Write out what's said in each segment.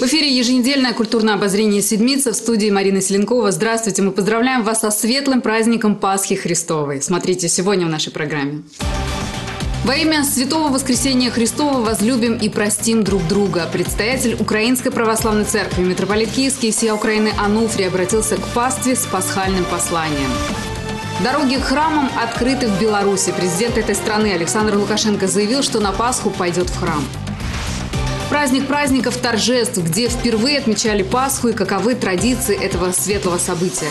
эфире еженедельное культурное обозрение «Седмица», в студии Марина Селенкова. Здравствуйте, мы поздравляем вас со светлым праздником Пасхи Христовой. Смотрите сегодня в нашей программе. Во имя Святого Воскресения Христова возлюбим и простим друг друга. Предстоятель Украинской Православной Церкви, митрополит Киевский и всея Украины Ануфрий обратился к пастве с пасхальным посланием. Дороги к храмам открыты в Беларуси. Президент этой страны Александр Лукашенко заявил, что на Пасху пойдет в храм. Праздник праздников, торжеств, где впервые отмечали Пасху и каковы традиции этого светлого события.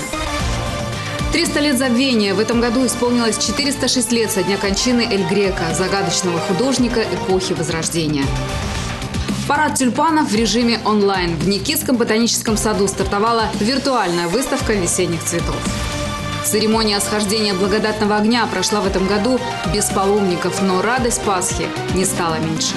300 лет забвения. В этом году исполнилось 406 лет со дня кончины Эль Грека, загадочного художника эпохи Возрождения. Парад тюльпанов в режиме онлайн. В Никитском ботаническом саду стартовала виртуальная выставка весенних цветов. Церемония схождения благодатного огня прошла в этом году без паломников, но радость Пасхи не стала меньше.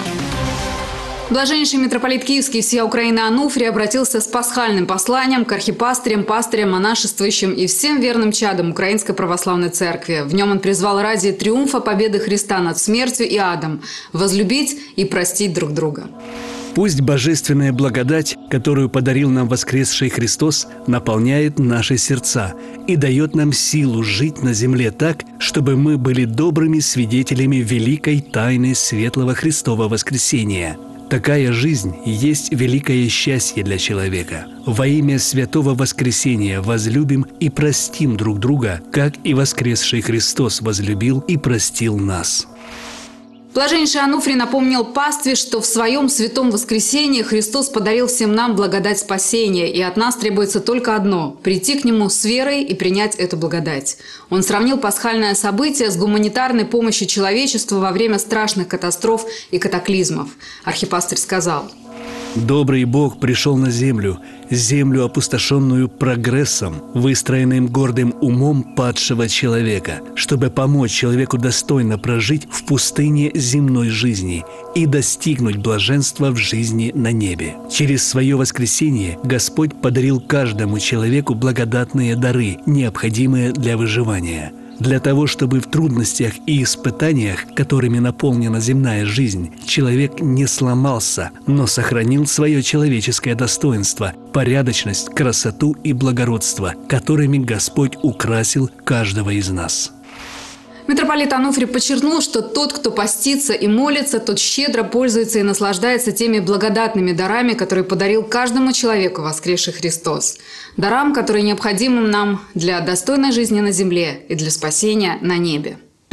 Блаженнейший митрополит Киевский и всея Украины Ануфрий обратился с пасхальным посланием к архипастырям, пастырям, монашествующим и всем верным чадам Украинской Православной Церкви. В нем он призвал ради триумфа победы Христа над смертью и адом возлюбить и простить друг друга. Пусть божественная благодать, которую подарил нам воскресший Христос, наполняет наши сердца и дает нам силу жить на земле так, чтобы мы были добрыми свидетелями великой тайны светлого Христова воскресения. Такая жизнь есть великое счастье для человека. Во имя святого воскресения возлюбим и простим друг друга, как и воскресший Христос возлюбил и простил нас. Блаженнейший Ануфрий напомнил пастве, что в своем святом воскресении Христос подарил всем нам благодать спасения, и от нас требуется только одно – прийти к Нему с верой и принять эту благодать. Он сравнил пасхальное событие с гуманитарной помощью человечеству во время страшных катастроф и катаклизмов. Архипастырь сказал: «Добрый Бог пришел на землю опустошенную прогрессом, выстроенным гордым умом падшего человека, чтобы помочь человеку достойно прожить в пустыне земной жизни и достигнуть блаженства в жизни на небе. Через свое воскресение Господь подарил каждому человеку благодатные дары, необходимые для выживания. Для того, чтобы в трудностях и испытаниях, которыми наполнена земная жизнь, человек не сломался, но сохранил свое человеческое достоинство, порядочность, красоту и благородство, которыми Господь украсил каждого из нас». Митрополит Ануфрий подчеркнул, что тот, кто постится и молится, тот щедро пользуется и наслаждается теми благодатными дарами, которые подарил каждому человеку воскресший Христос. Дарам, которые необходимы нам для достойной жизни на земле и для спасения на небе.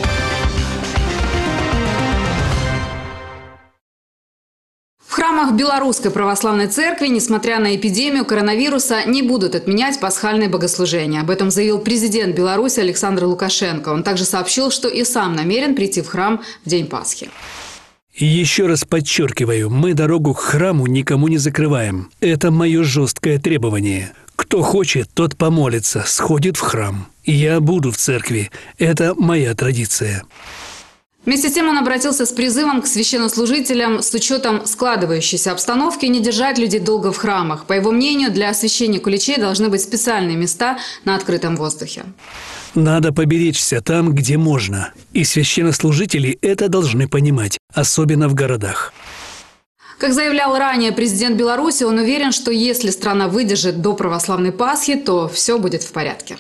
В храмах Белорусской Православной Церкви, несмотря на эпидемию коронавируса, не будут отменять пасхальные богослужения. Об этом заявил президент Беларуси Александр Лукашенко. Он также сообщил, что и сам намерен прийти в храм в день Пасхи. И еще раз подчеркиваю, мы дорогу к храму никому не закрываем. Это мое жесткое требование. Кто хочет, тот помолится, сходит в храм. Я буду в церкви. Это моя традиция. Вместе с тем он обратился с призывом к священнослужителям с учетом складывающейся обстановки не держать людей долго в храмах. По его мнению, для освящения куличей должны быть специальные места на открытом воздухе. Надо поберечься там, где можно. И священнослужители это должны понимать, особенно в городах. Как заявлял ранее президент Беларуси, он уверен, что если страна выдержит до православной Пасхи, то все будет в порядке.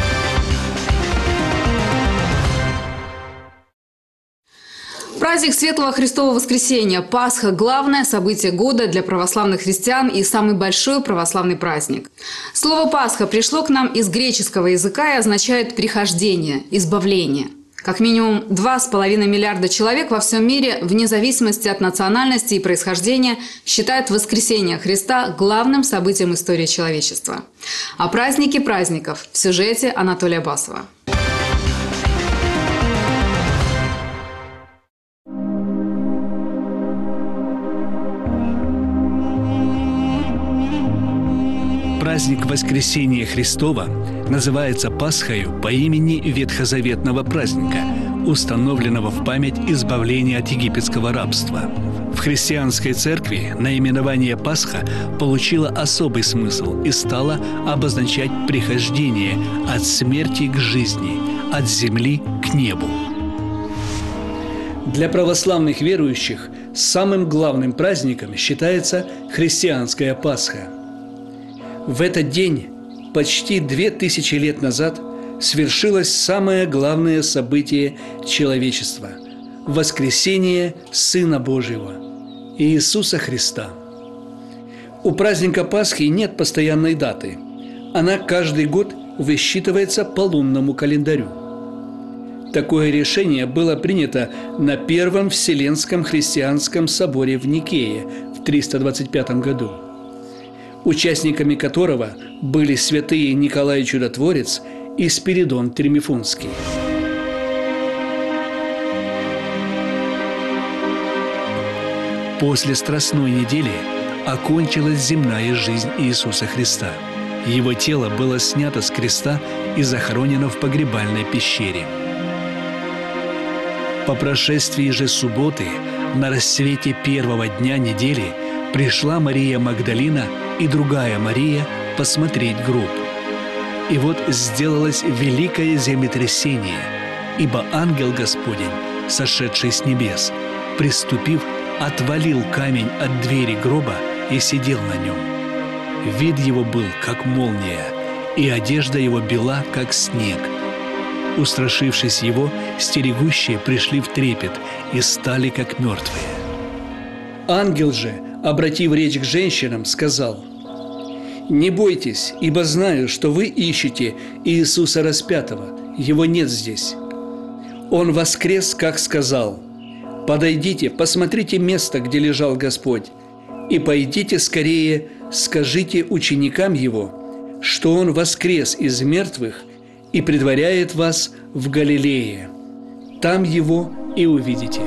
Праздник Светлого Христового Воскресения, Пасха – главное событие года для православных христиан и самый большой православный праздник. Слово «Пасха» пришло к нам из греческого языка и означает «прихождение», «избавление». Как минимум 2,5 миллиарда человек во всем мире, вне зависимости от национальности и происхождения, считают воскресение Христа главным событием истории человечества. О празднике праздников в сюжете Анатолия Басова. Праздник Воскресения Христова называется Пасхою по имени ветхозаветного праздника, установленного в память избавления от египетского рабства. В христианской церкви наименование Пасха получило особый смысл и стало обозначать прихождение от смерти к жизни, от земли к небу. Для православных верующих самым главным праздником считается христианская Пасха. В этот день, почти 2000 лет назад, свершилось самое главное событие человечества – воскресение Сына Божьего, Иисуса Христа. У праздника Пасхи нет постоянной даты. Она каждый год высчитывается по лунному календарю. Такое решение было принято на Первом Вселенском христианском соборе в Никее в 325 году, участниками которого были святые Николай Чудотворец и Спиридон Тримифунский. После Страстной недели окончилась земная жизнь Иисуса Христа. Его тело было снято с креста и захоронено в погребальной пещере. По прошествии же субботы, на рассвете первого дня недели, пришла Мария Магдалина и другая Мария посмотреть гроб. И вот сделалось великое землетрясение, ибо ангел Господень, сошедший с небес, приступив, отвалил камень от двери гроба и сидел на нем. Вид его был, как молния, и одежда его бела, как снег. Устрашившись его, стерегущие пришли в трепет и стали, как мертвые. Ангел же, обратив речь к женщинам, сказал: «Не бойтесь, ибо знаю, что вы ищете Иисуса распятого. Его нет здесь. Он воскрес, как сказал. Подойдите, посмотрите место, где лежал Господь, и пойдите скорее, скажите ученикам Его, что Он воскрес из мертвых и предваряет вас в Галилее. Там Его и увидите».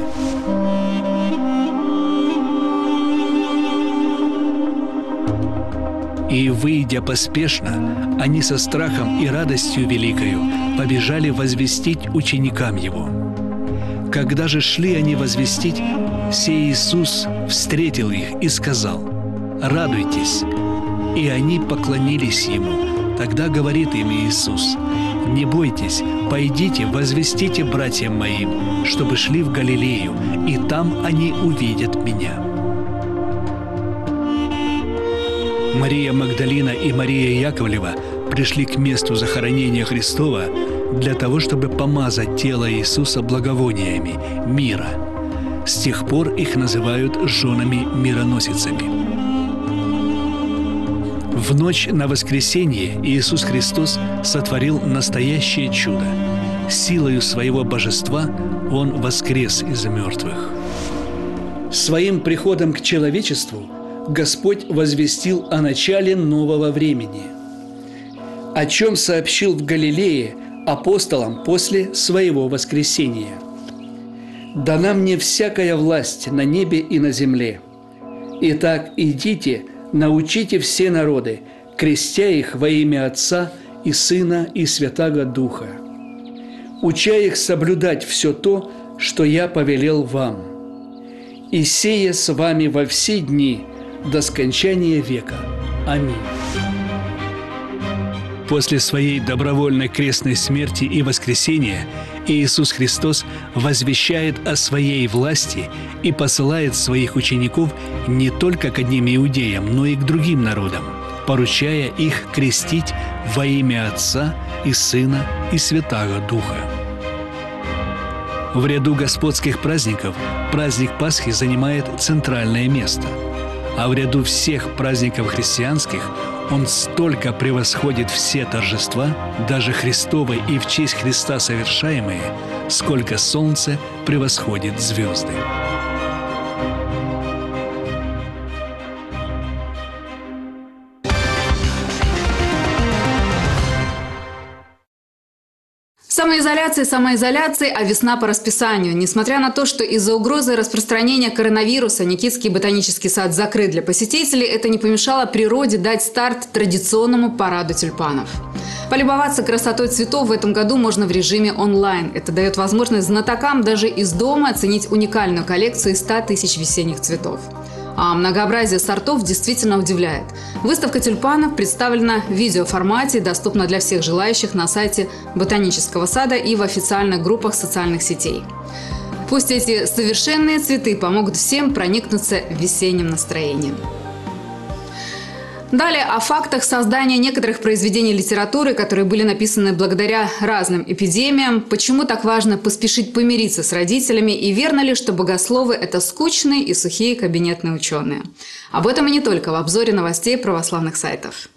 И, выйдя поспешно, они со страхом и радостью великою побежали возвестить ученикам Его. Когда же шли они возвестить, сей Иисус встретил их и сказал: «Радуйтесь». И они поклонились Ему. Тогда говорит им Иисус: «Не бойтесь, пойдите, возвестите братьям моим, чтобы шли в Галилею, и там они увидят Меня». Мария Магдалина и Мария Яковлева пришли к месту захоронения Христова для того, чтобы помазать тело Иисуса благовониями мира. С тех пор их называют женами-мироносицами. В ночь на воскресенье Иисус Христос сотворил настоящее чудо. Силою своего божества Он воскрес из мертвых. Своим приходом к человечеству Господь возвестил о начале нового времени, о чем сообщил в Галилее апостолам после своего воскресения. «Дана мне всякая власть на небе и на земле. Итак, идите, научите все народы, крестя их во имя Отца и Сына и Святаго Духа, уча их соблюдать все то, что я повелел вам. И сея с вами во все дни до скончания века. Аминь». После своей добровольной крестной смерти и воскресения Иисус Христос возвещает о своей власти и посылает своих учеников не только к одним иудеям, но и к другим народам, поручая их крестить во имя Отца и Сына и Святаго Духа. В ряду господских праздников праздник Пасхи занимает центральное место, а в ряду всех праздников христианских он столько превосходит все торжества, даже Христовы и в честь Христа совершаемые, сколько солнце превосходит звезды. Самоизоляции, а весна по расписанию. Несмотря на то, что из-за угрозы распространения коронавируса Никитский ботанический сад закрыт для посетителей, это не помешало природе дать старт традиционному параду тюльпанов. Полюбоваться красотой цветов в этом году можно в режиме онлайн. Это дает возможность знатокам даже из дома оценить уникальную коллекцию из 100 тысяч весенних цветов. А многообразие сортов действительно удивляет. Выставка тюльпанов представлена в видеоформате и доступна для всех желающих на сайте Ботанического сада и в официальных группах социальных сетей. Пусть эти совершенные цветы помогут всем проникнуться весенним настроением. Далее о фактах создания некоторых произведений литературы, которые были написаны благодаря разным эпидемиям, почему так важно поспешить помириться с родителями и верно ли, что богословы – это скучные и сухие кабинетные ученые. Об этом и не только в обзоре новостей православных сайтов.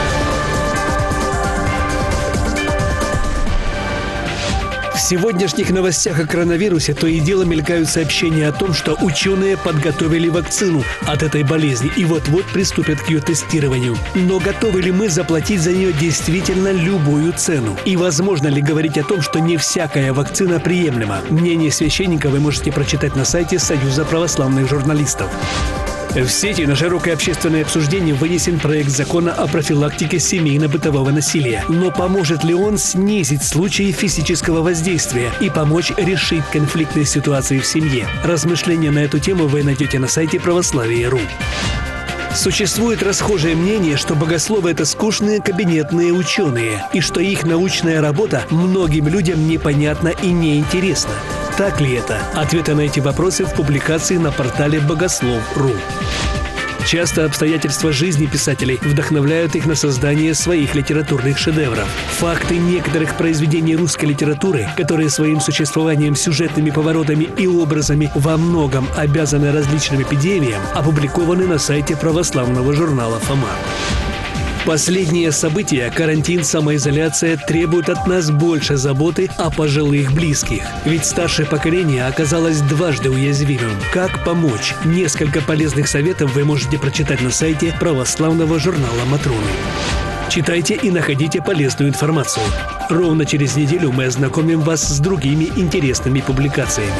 В сегодняшних новостях о коронавирусе то и дело мелькают сообщения о том, что ученые подготовили вакцину от этой болезни и вот-вот приступят к ее тестированию. Но готовы ли мы заплатить за нее действительно любую цену? И возможно ли говорить о том, что не всякая вакцина приемлема? Мнение священника вы можете прочитать на сайте Союза православных журналистов. В сети на широкое общественное обсуждение вынесен проект закона о профилактике семейно-бытового насилия. Но поможет ли он снизить случаи физического воздействия и помочь решить конфликтные ситуации в семье? Размышления на эту тему вы найдете на сайте православия.ру. Существует расхожее мнение, что богословы – это скучные кабинетные ученые, и что их научная работа многим людям непонятна и неинтересна. Так ли это? Ответы на эти вопросы в публикации на портале богослов.ру. Часто обстоятельства жизни писателей вдохновляют их на создание своих литературных шедевров. Факты некоторых произведений русской литературы, которые своим существованием, сюжетными поворотами и образами во многом обязаны различным эпидемиям, опубликованы на сайте православного журнала «Фома». Последние события, карантин, самоизоляция требуют от нас больше заботы о пожилых близких. Ведь старшее поколение оказалось дважды уязвимым. Как помочь? Несколько полезных советов вы можете прочитать на сайте православного журнала «Матроны». Читайте и находите полезную информацию. Ровно через неделю мы ознакомим вас с другими интересными публикациями.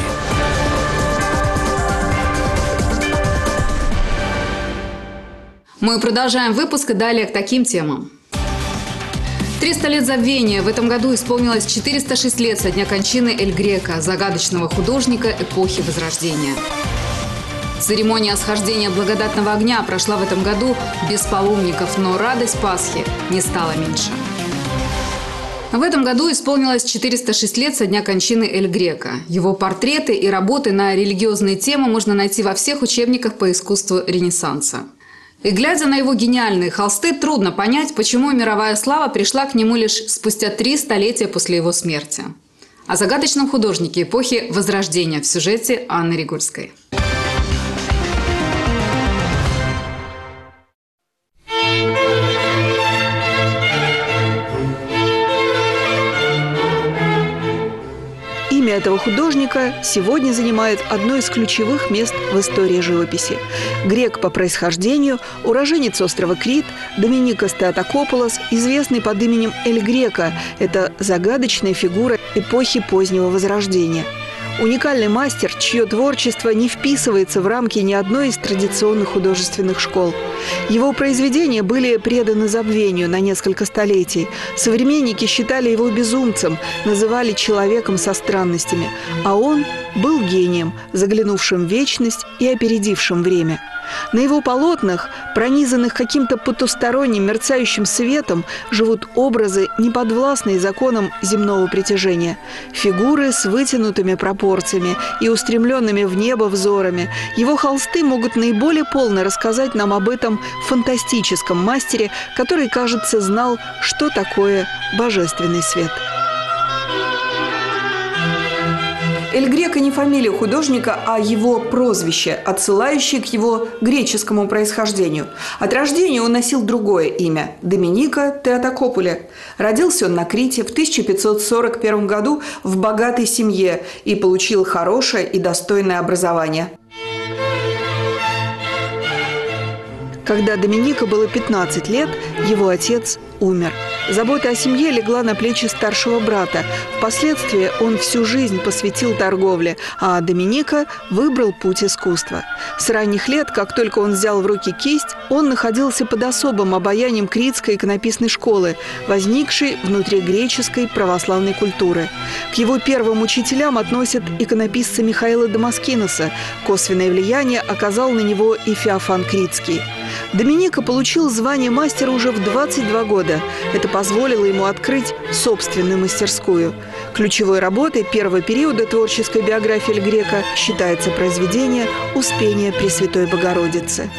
Мы продолжаем выпуск и далее к таким темам. 300 лет забвения. В этом году исполнилось 406 лет со дня кончины Эль Греко, загадочного художника эпохи Возрождения. Церемония схождения благодатного огня прошла в этом году без паломников, но радость Пасхи не стала меньше. В этом году исполнилось 406 лет со дня кончины Эль Греко. Его портреты и работы на религиозные темы можно найти во всех учебниках по искусству Ренессанса. И глядя на его гениальные холсты, трудно понять, почему мировая слава пришла к нему лишь спустя 3 столетия после его смерти. О загадочном художнике эпохи Возрождения в сюжете Анны Ригульской. Имя этого художника сегодня занимает одно из ключевых мест в истории живописи. Грек по происхождению, уроженец острова Крит, Доминикос Теотокополос, известный под именем Эль Греко – это загадочная фигура эпохи позднего Возрождения. Уникальный мастер, чье творчество не вписывается в рамки ни одной из традиционных художественных школ. Его произведения были преданы забвению на несколько столетий. Современники считали его безумцем, называли человеком со странностями. А он был гением, заглянувшим в вечность и опередившим время. На его полотнах, пронизанных каким-то потусторонним мерцающим светом, живут образы, неподвластные законам земного притяжения. Фигуры с вытянутыми пропорциями и устремленными в небо взорами. Его холсты могут наиболее полно рассказать нам об этом фантастическом мастере, который, кажется, знал, что такое божественный свет. Эль Греко не фамилия художника, а его прозвище, отсылающее к его греческому происхождению. От рождения он носил другое имя – Доминика Теотокополе. Родился он на Крите в 1541 году в богатой семье и получил хорошее и достойное образование. Когда Доминика было 15 лет, его отец умер. Забота о семье легла на плечи старшего брата. Впоследствии он всю жизнь посвятил торговле, а Доминика выбрал путь искусства. С ранних лет, как только он взял в руки кисть, он находился под особым обаянием критской иконописной школы, возникшей внутри греческой православной культуры. К его первым учителям относят иконописца Михаила Дамаскиноса. Косвенное влияние оказал на него и Феофан Критский. Доминика получил звание мастера уже в 22 года. Это позволило ему открыть собственную мастерскую. Ключевой работой первого периода творческой биографии Эль Греко считается произведение «Успение Пресвятой Богородицы».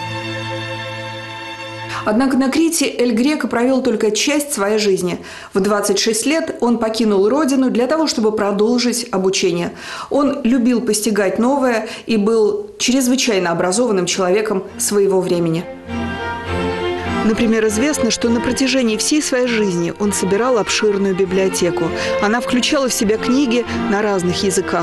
Однако на Крите Эль Греко провел только часть своей жизни. В 26 лет он покинул родину для того, чтобы продолжить обучение. Он любил постигать новое и был чрезвычайно образованным человеком своего времени. Например, известно, что на протяжении всей своей жизни он собирал обширную библиотеку. Она включала в себя книги на разных языках.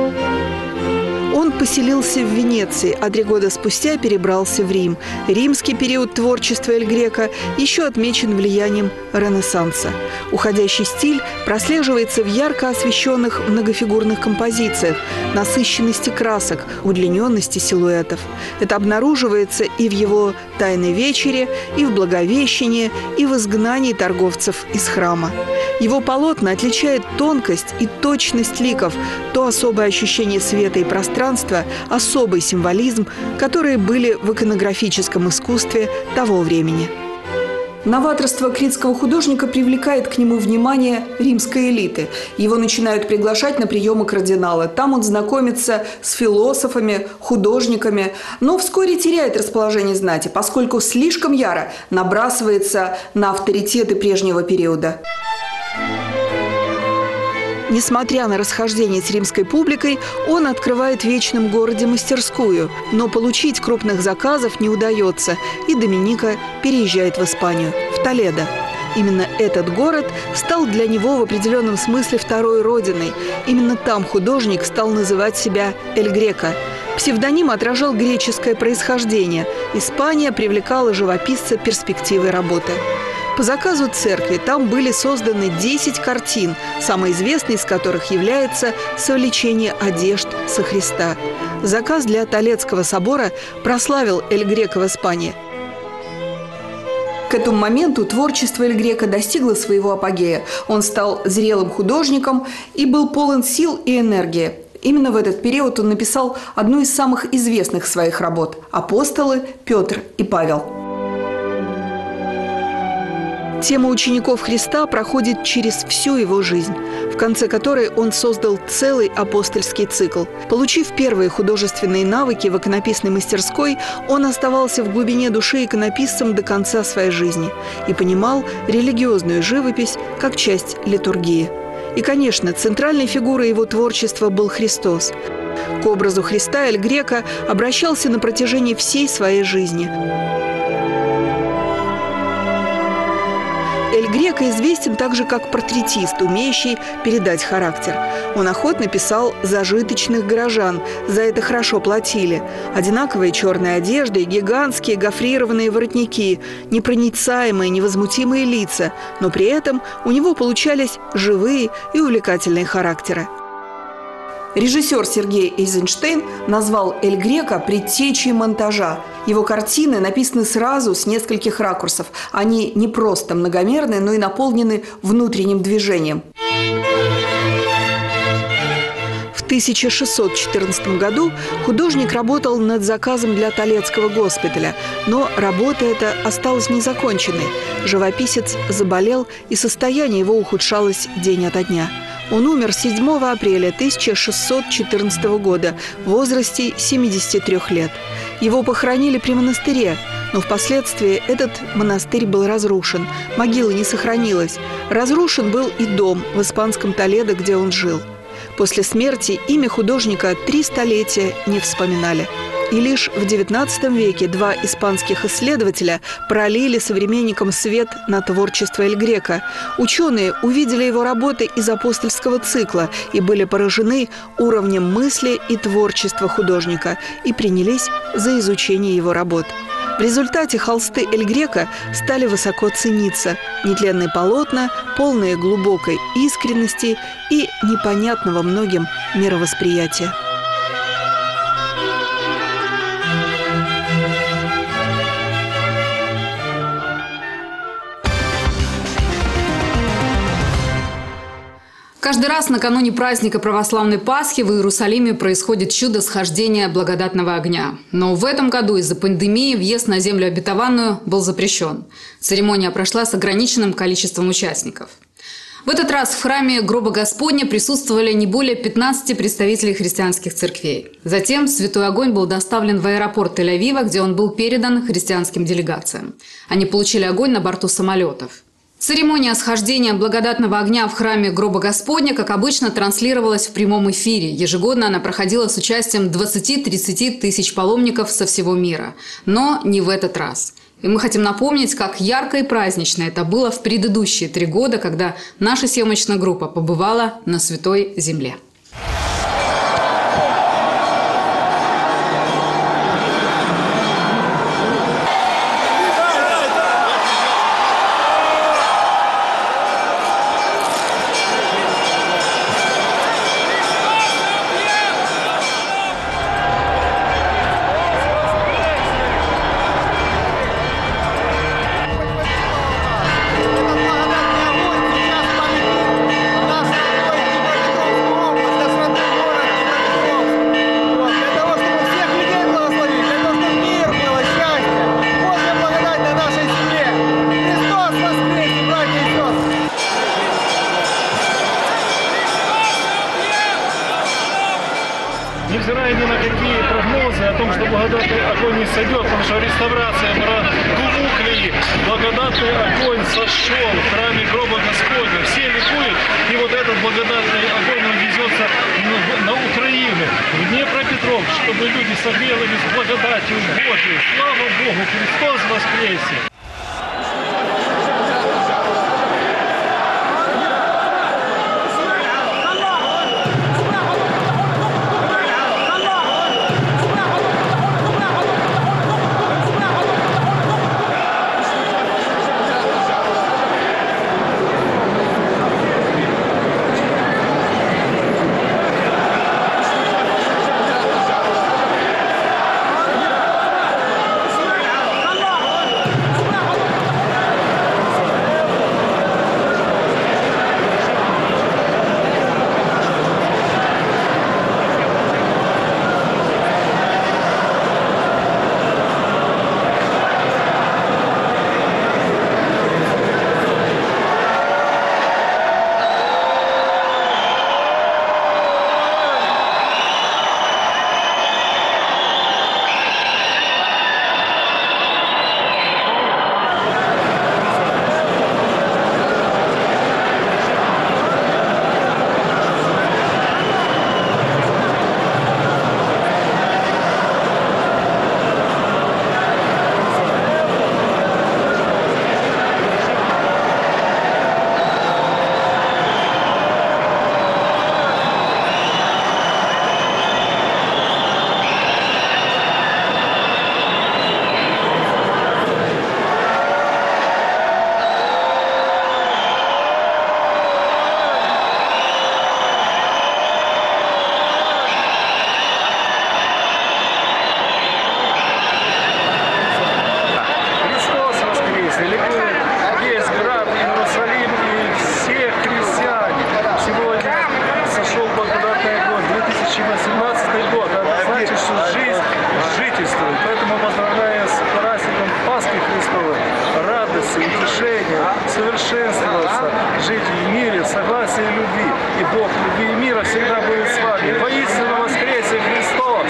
Он поселился в Венеции, а 3 года спустя перебрался в Рим. Римский период творчества Эль Греко еще отмечен влиянием Ренессанса. Уходящий стиль прослеживается в ярко освещенных многофигурных композициях, насыщенности красок, удлиненности силуэтов. Это обнаруживается и в его «Тайной вечере», и в «Благовещении», и в «Изгнании торговцев из храма». Его полотна отличает тонкость и точность ликов, то особое ощущение света и пространства, особый символизм, которые были в иконографическом искусстве того времени. Новаторство критского художника привлекает к нему внимание римской элиты. Его начинают приглашать на приемы кардинала. Там он знакомится с философами, художниками, но вскоре теряет расположение знати, поскольку слишком яро набрасывается на авторитеты прежнего периода. Несмотря на расхождение с римской публикой, он открывает в Вечном городе мастерскую, но получить крупных заказов не удается, и Доминика переезжает в Испанию, в Толедо. Именно этот город стал для него в определенном смысле второй родиной. Именно там художник стал называть себя Эль Греко. Псевдоним отражал греческое происхождение. Испания привлекала живописца перспективой работы. По заказу церкви там были созданы 10 картин, самой известной из которых является «Совлечение одежд со Христа». Заказ для Толедского собора прославил Эль Греко в Испании. К этому моменту творчество Эль Греко достигло своего апогея. Он стал зрелым художником и был полон сил и энергии. Именно в этот период он написал одну из самых известных своих работ – «Апостолы Петр и Павел». Тема учеников Христа проходит через всю его жизнь, в конце которой он создал целый апостольский цикл. Получив первые художественные навыки в иконописной мастерской, он оставался в глубине души иконописцем до конца своей жизни и понимал религиозную живопись как часть литургии. И, конечно, центральной фигурой его творчества был Христос. К образу Христа Эль Греко обращался на протяжении всей своей жизни. Эль Греко известен также как портретист, умеющий передать характер. Он охотно писал зажиточных горожан, за это хорошо платили. Одинаковые черные одежды, гигантские гофрированные воротники, непроницаемые, невозмутимые лица, но при этом у него получались живые и увлекательные характеры. Режиссер Сергей Эйзенштейн назвал Эль Греко предтечей монтажа. Его картины написаны сразу с нескольких ракурсов. Они не просто многомерны, но и наполнены внутренним движением. В 1614 году художник работал над заказом для Толедского госпиталя, но работа эта осталась незаконченной. Живописец заболел, и состояние его ухудшалось день ото дня. Он умер 7 апреля 1614 года в возрасте 73 лет. Его похоронили при монастыре, но впоследствии этот монастырь был разрушен, могила не сохранилась. Разрушен был и дом в испанском Толедо, где он жил. После смерти имя художника 3 столетия не вспоминали. И лишь в XIX веке 2 испанских исследователя пролили современникам свет на творчество Эль Греко. Ученые увидели его работы из апостольского цикла и были поражены уровнем мысли и творчества художника и принялись за изучение его работ. В результате холсты Эль Греко стали высоко цениться. Нетленные полотна, полные глубокой искренности и непонятного многим мировосприятия. Каждый раз накануне праздника православной Пасхи в Иерусалиме происходит чудо схождения благодатного огня. Но в этом году из-за пандемии въезд на землю обетованную был запрещен. Церемония прошла с ограниченным количеством участников. В этот раз в храме Гроба Господня присутствовали не более 15 представителей христианских церквей. Затем святой огонь был доставлен в аэропорт Тель-Авива, где он был передан христианским делегациям. Они получили огонь на борту самолетов. Церемония схождения благодатного огня в храме Гроба Господня, как обычно, транслировалась в прямом эфире. Ежегодно она проходила с участием 20-30 тысяч паломников со всего мира. Но не в этот раз. И мы хотим напомнить, как ярко и празднично это было в предыдущие 3 года, когда наша съемочная группа побывала на Святой Земле. Невзирая ни на какие прогнозы о том, что благодатный огонь не сойдет, потому что реставрация глубокая, благодатный огонь сошел в храме Гроба Господня. Все ликуют, и вот этот благодатный огонь он везется на Украину, в Днепропетровск, чтобы люди согрелись благодатью Божией. Слава Богу, Христос воскресе! Совершенствоваться, жить в мире, в согласии и любви. И Бог любви и мира всегда будет с вами. Воистину воскресе Христос!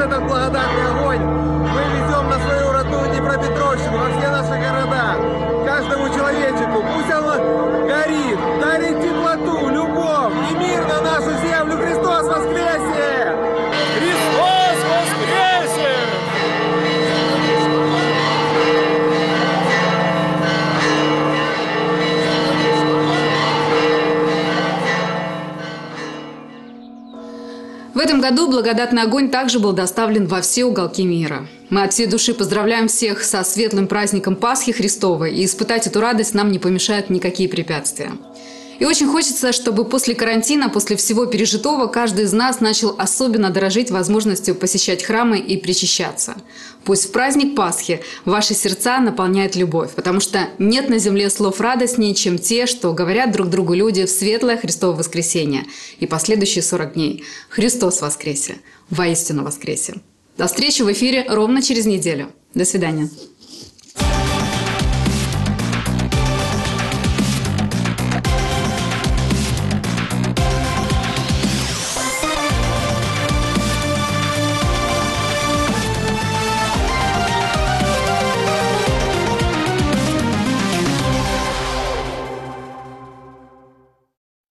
этот благодатный огонь мы везем на свою родную Днепропетровщину, во все наши города, каждому человечеку. Пусть он горит, дарит теплоту, любовь и мир на нашу землю. Христос воскресе! Христос воскресе! В этом году благодатный огонь также был доставлен во все уголки мира. Мы от всей души поздравляем всех со светлым праздником Пасхи Христовой, и испытать эту радость нам не помешают никакие препятствия. И очень хочется, чтобы после карантина, после всего пережитого, каждый из нас начал особенно дорожить возможностью посещать храмы и причащаться. Пусть в праздник Пасхи ваши сердца наполняет любовь, потому что нет на земле слов радостнее, чем те, что говорят друг другу люди в светлое Христово воскресенье и последующие 40 дней. Христос воскресе! Воистину воскресе! До встречи в эфире ровно через неделю. До свидания.